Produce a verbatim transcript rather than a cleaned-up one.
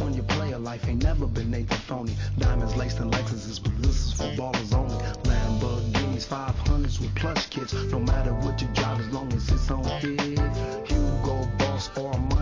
on your player life. Ain't never been Nathan phony. Diamonds laced in Lexuses, but this is for ballers only. Lamborghinis, five hundreds with plush kits. No matter what you drive, as long as it's on it. Hugo Boss or